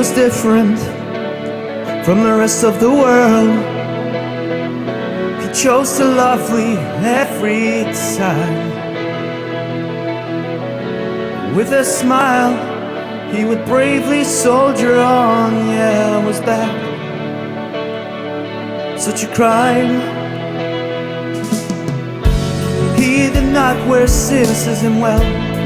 was different from the rest of the world. He chose to love me every time. With a smile, he would bravely soldier on. Yeah, was that such a crime? He did not wear cynicism well.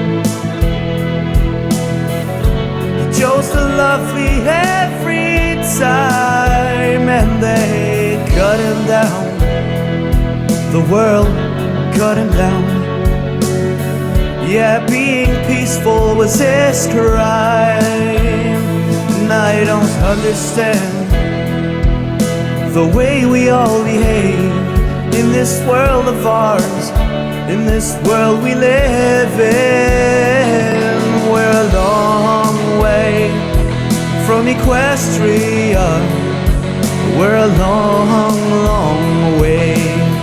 He chose to love me every time, and they cut him down. The world cut him down. Yeah, being peaceful was his crime. And I don't understand the way we all behave in this world of ours, in this world we live in. We're a long way from Equestria. We're a long, long way.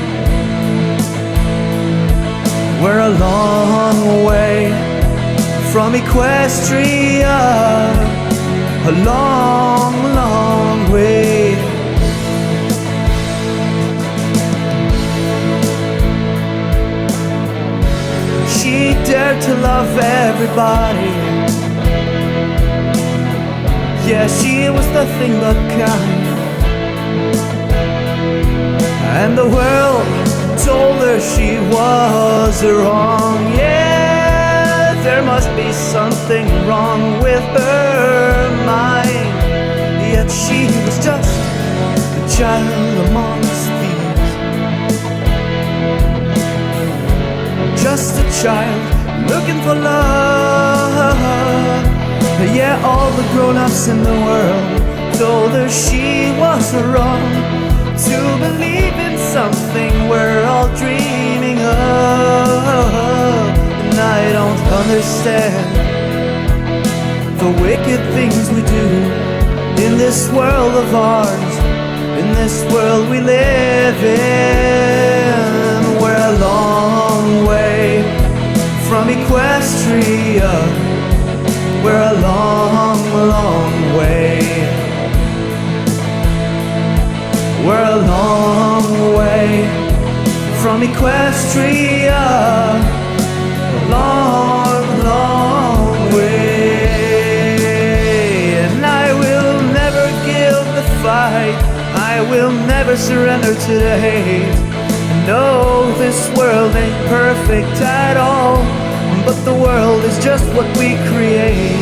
We're a long way from Equestria. A long, long way. She dared to love everybody. Yeah, she was nothing but kind. And the world told her she was wrong. Yeah, there must be something wrong with her mind. Yet she was just a child amongst thieves. Just a child looking for love. Yeah, all the grown-ups in the world told her she was wrong to believe in something we're all dreaming of. And I don't understand the wicked things we do in this world of ours, in this world we live in. We're a long way from Equestria. We're a long, long way. We're a long way from Equestria. A long, long way. And I will never give the fight. I will never surrender to the hate. No, this world ain't perfect at all, but the world is just what we create.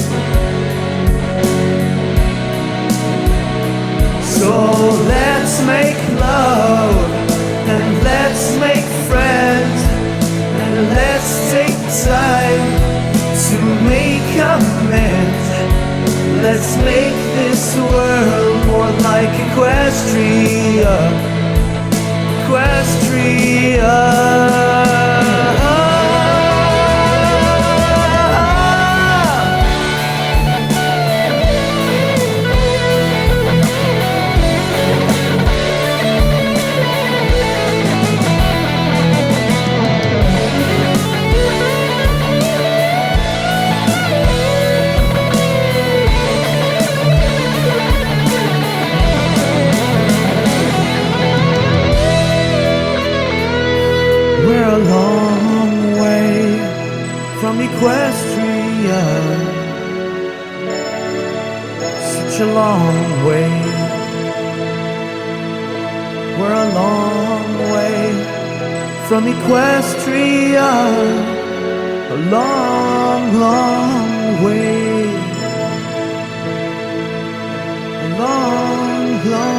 So let's make love, and let's make friends, and let's take time to make amends. Let's make this world more like Equestria. Equestria. We're a long way from Equestria. Such a long way. We're a long way from Equestria. A long, long way. A long, long